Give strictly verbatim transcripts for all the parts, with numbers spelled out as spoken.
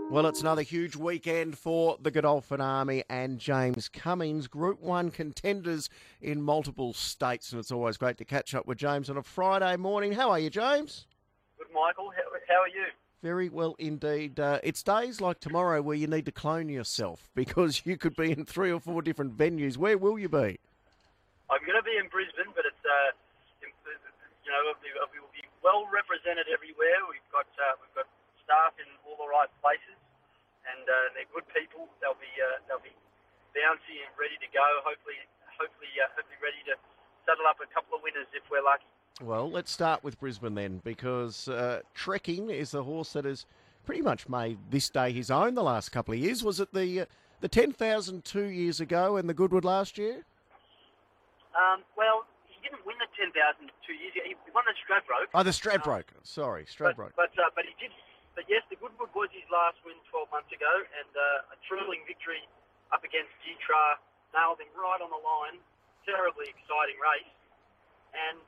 Well, it's another huge weekend for the Godolphin Army and James Cummings, Group one contenders in multiple states, and it's always great to catch up with James on a Friday morning. How are you, James? Good, Michael. How, how are you? Very well indeed. Uh, it's days like tomorrow where you need to clone yourself because you could be in three or four different venues. Where will you be? I'm going to be in Brisbane, but it's uh, you know we will be well represented everywhere. We've got uh, we've got staff in all the right places, and uh, they're good people. They'll be uh, they'll be bouncy and ready to go. Hopefully, hopefully, uh, hopefully ready to settle up a couple of winners if we're lucky. Well, let's start with Brisbane then, because uh, Trekking is the horse that has pretty much made this day his own the last couple of years. Was it the uh, the ten thousand two years ago and the Goodwood last year? Um, well, he didn't win the ten thousand two years ago. He won the Stradbroke. Oh, the Stradbroke. Um, Sorry, Stradbroke. But but, uh, but he did. But yes, the Goodwood was his last win twelve months ago, and uh, a thrilling victory up against G-Tra, nailed him right on the line. Terribly exciting race, and.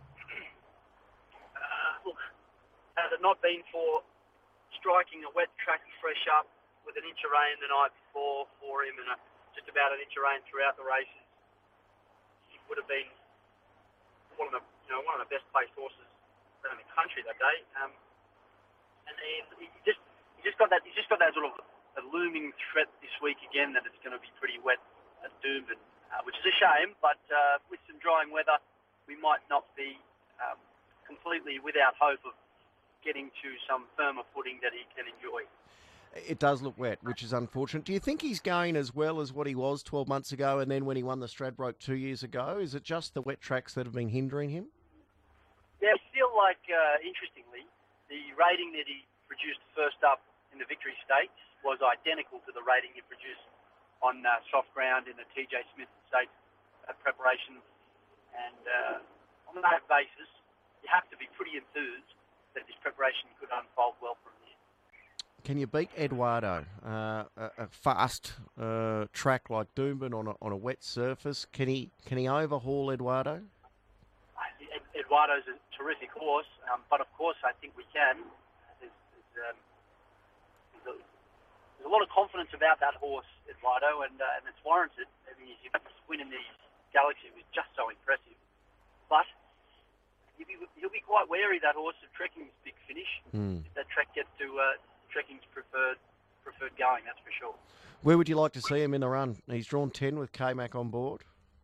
Uh, look, had it not been for striking a wet track fresh up with an inch of rain the night before for him and a, just about an inch of rain throughout the races, he would have been one of the you know one of the best placed horses around the country that day. Um, and he, he just he just got that he's just got that sort of a looming threat this week again that it's going to be pretty wet at Doomben, uh, which is a shame. But uh, with some drying weather, we might not be. Um, completely without hope of getting to some firmer footing that he can enjoy. It does look wet, which is unfortunate. Do you think he's going as well as what he was twelve months ago and then when he won the Stradbroke two years ago? Is it just the wet tracks that have been hindering him? Yeah, I feel like, uh, interestingly, the rating that he produced first up in the Victory Stakes was identical to the rating he produced on uh, soft ground in the T J Smith Stakes uh, preparation. And uh, on that basis, you have to be pretty enthused that this preparation could unfold well from here. Can you beat Eduardo? Uh, a, a fast uh, track like Doomben on a, on a wet surface. Can he can he overhaul Eduardo? Ed, Eduardo's a terrific horse, um, but of course I think we can. There's, there's, um, there's, a, there's a lot of confidence about that horse, Eduardo, and uh, and it's warranted. I mean, his win in the Galaxy was just so impressive, but. He'll be, he'll be quite wary, that horse, of Trekking's big finish. Mm. If that track gets to uh, Trekking's preferred preferred going, that's for sure. Where would you like to see him in the run? He's drawn ten with K-Mac on board.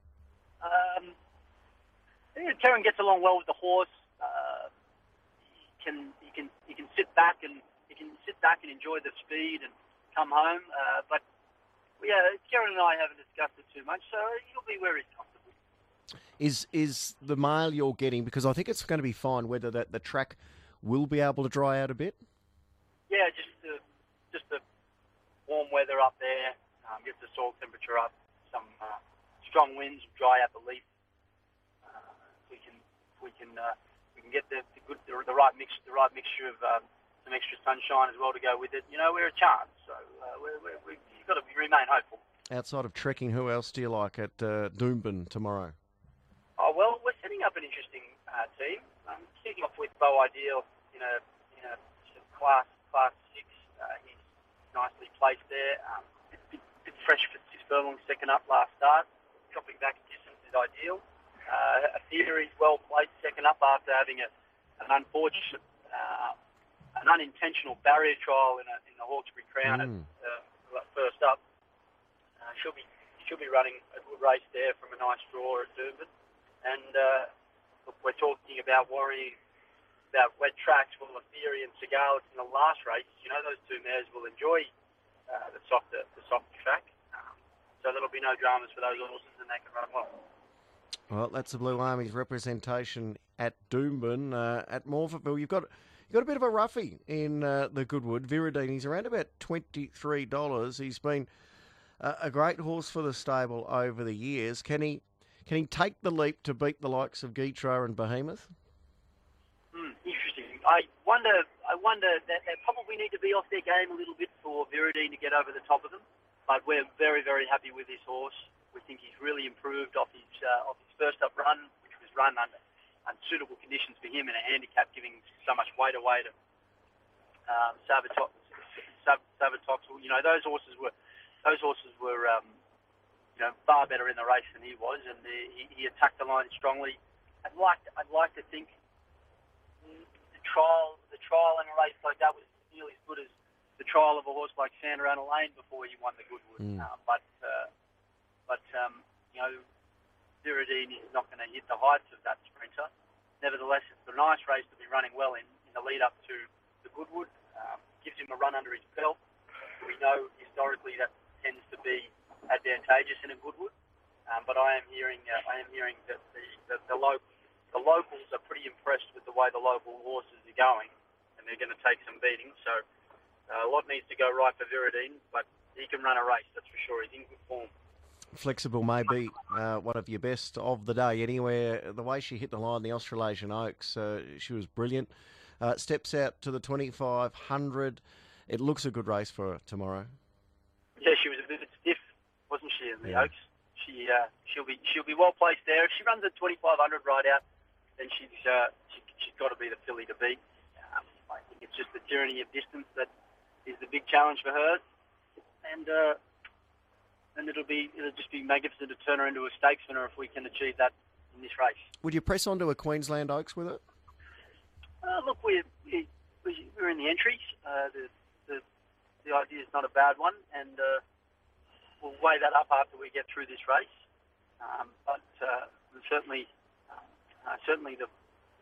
Um, yeah, Terran gets along well with the horse. Uh, he can he can he can sit back and he can sit back and enjoy the speed and come home. Uh, but yeah, Terran and I haven't discussed it too much, so he'll be where he's comfortable. Is is the mail you're getting, because I think it's going to be fine, whether that the track will be able to dry out a bit? Yeah, just the, just the warm weather up there, um, get the soil temperature up, some uh, strong winds, dry out the leaf. Uh, we can we can uh, we can get the, the good the, the right mix the right mixture of um, some extra sunshine as well to go with it. You know, we're a chance, so uh, we're, we're, we've got to remain hopeful. Outside of Trekking, who else do you like at uh, Doomben tomorrow? Oh, well, we're setting up an interesting uh, team. Um, kicking off with Bo Ideal in a in a sort of class class six. Uh, he's nicely placed there. Um, bit, bit, bit fresh for his furlong second up last start. Dropping back a distance is ideal. Uh, a theory is well placed second up after having a, an unfortunate, uh, an unintentional barrier trial in a in the Hawkesbury Crown mm. at uh, first up. Uh, she'll be she'll be running a good race there from a nice draw at Doomben. And uh, look, we're talking about worrying about wet tracks. Well, the Theory and Seagal in the last race, you know, those two mares will enjoy uh, the softer, the softer track. Um, so there'll be no dramas for those horses, and they can run well. Well, that's the Blue Army's representation at Doomben. Uh, at Morphettville, you've got you've got a bit of a roughie in uh, the Goodwood. Viridine, he's around about twenty-three dollars. He's been uh, a great horse for the stable over the years. Can he? Can he take the leap to beat the likes of G-Tra and Behemoth? Hmm, interesting. I wonder. I wonder that they probably need to be off their game a little bit for Viridine to get over the top of them. But we're very, very happy with this horse. We think he's really improved off his uh, off his first up run, which was run under unsuitable conditions for him in a handicap, giving so much weight away to um, Saboteur, Toxel. You know, those horses were those horses were um, you know far better in the race than he was, and the, he, he attacked the line strongly. I'd like to, I'd like to think the trial the trial in a race like that was nearly as good as the trial of a horse like Santa Ana Lane before he won the Goodwood. Mm. Uh, but uh, but um, you know, Viridine is not going to hit the heights of that sprinter. Nevertheless, it's a nice race to be running well in, in the lead up to the Goodwood. Um, gives him a run under his belt. We know historically that tends to be advantageous in a Goodwood. Um, but I am hearing uh, I am hearing that the the, the, lo- the locals are pretty impressed with the way the local horses are going, and they're going to take some beating. So uh, a lot needs to go right for Viridine, but he can run a race, that's for sure. He's in good form. Flexible may be uh, one of your best of the day anywhere. The way she hit the line, the Australasian Oaks, uh, she was brilliant. Uh, steps out to the twenty-five hundred. It looks a good race for her tomorrow. Yeah, she was a bit stiff, wasn't she, in the Yeah. Oaks? She uh, she'll be she'll be well placed there. If she runs at twenty-five hundred right out, then she's uh, she, she's got to be the filly to beat. Um, I think it's just the tyranny of distance that is the big challenge for her, and. Uh, And it'll be it'll just be magnificent to turn her into a stakes winner if we can achieve that in this race. Would you press onto a Queensland Oaks with it? Uh, look, we're we, we're in the entries. Uh, the, the the idea is not a bad one, and uh, we'll weigh that up after we get through this race. Um, but uh, certainly, uh, certainly the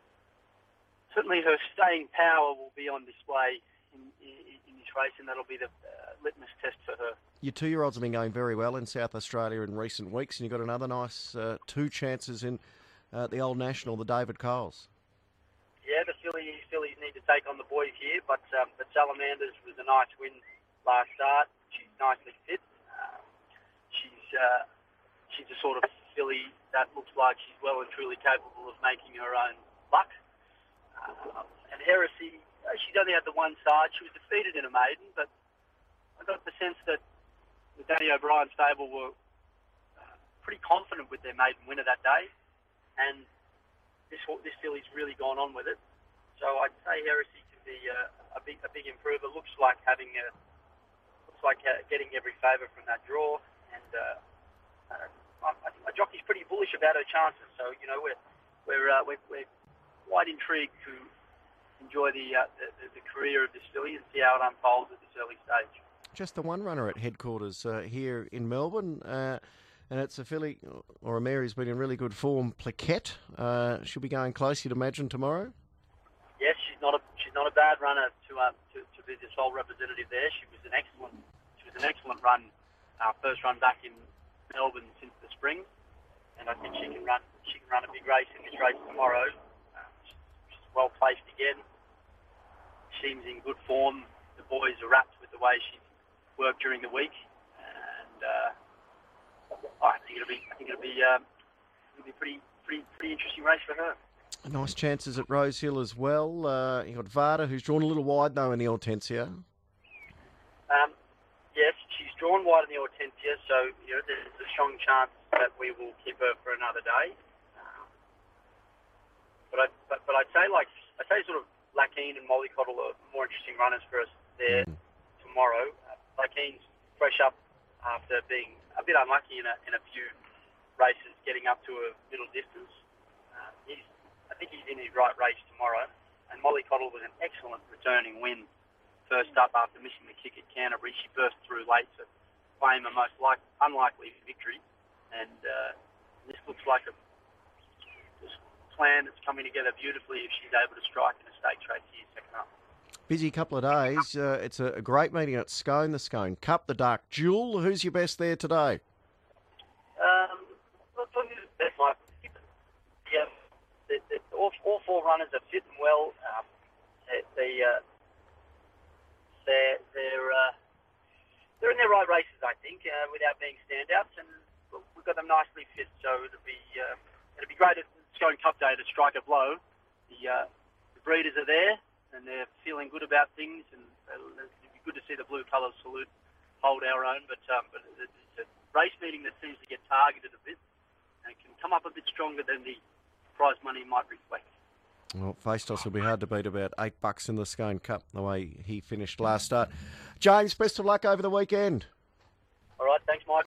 certainly her staying power will be on display in, in, in this race, and that'll be the uh, litmus test for her. Your two-year-olds have been going very well in South Australia in recent weeks, and you've got another nice uh, two chances in uh, the Old National, the David Coles. Yeah, the fillies, fillies need to take on the boys here, but um, but Salamanders was a nice win last start. She's nicely fit. Um, she's uh, she's a sort of filly that looks like she's well and truly capable of making her own luck. Um, and Heresy, uh, she's only had the one side. She was defeated in a maiden, but I got the sense that the Danny O'Brien stable were uh, pretty confident with their maiden winner that day, and this this filly's really gone on with it. So I'd say Heresy can be uh, a big a big improver. Looks like having a, looks like uh, getting every favour from that draw, and uh, uh, I think my jockey's pretty bullish about her chances. So you know we're we're uh, we're, we're quite intrigued to enjoy the, uh, the the career of this filly and see how it unfolds at this early stage. Just the one runner at headquarters uh, here in Melbourne, uh, and it's a filly or a mare who's been in really good form. Plaquette, uh, she'll be going close, you'd imagine, tomorrow. Yes, she's not a she's not a bad runner to uh, to, to be the sole representative there. She was an excellent she was an excellent run, uh, first run back in Melbourne since the spring, and I think she can run she can run a big race in this race tomorrow. Uh, she's well placed again. Seems in good form. The boys are wrapped with the way she's worked during the week, and uh, I think it'll be I think it'll be um, it'll be a pretty pretty pretty interesting race for her. Nice chances at Rose Hill as well. Uh, you've got Vada, who's drawn a little wide, though, in the Hortensia. Um, yes, she's drawn wide in the Hortensia, so you know there's a strong chance that we will keep her for another day. Um, but I but, but I'd say like I'd say sort of Lackeen and Mollycoddle are more interesting runners for us there mm. tomorrow. Uh, Lackeen's fresh up after being a bit unlucky in a in a few races, getting up to a middle distance. Uh, he's I think he's in his right race tomorrow. And Mollycoddle was an excellent returning win first up after missing the kick at Canterbury. She burst through late to claim a most like, unlikely victory. And uh, this looks like a this plan that's coming together beautifully if she's able to strike in a stakes race here second up. Busy couple of days. Uh, it's a, a great meeting at Scone, the Scone Cup, the Dark Jewel. Who's your best there today? Um, look, look, that's my yeah. The, the, all, all four runners are fit and well. Um, they, they, uh, they're they're uh, they're in their right races, I think, uh, without being standouts, and we've got them nicely fit. So it'll be uh, it'll be great at Scone Cup Day to strike a blow. The uh, the breeders are there, and they're feeling good about things, and it'll be good to see the blue colours salute hold our own. But um, but it's a race meeting that seems to get targeted a bit, and it can come up a bit stronger than the prize money might reflect. Well, Faistos will be hard to beat, about eight bucks in the Scone Cup, the way he finished last start. James, best of luck over the weekend. All right, thanks, Mike.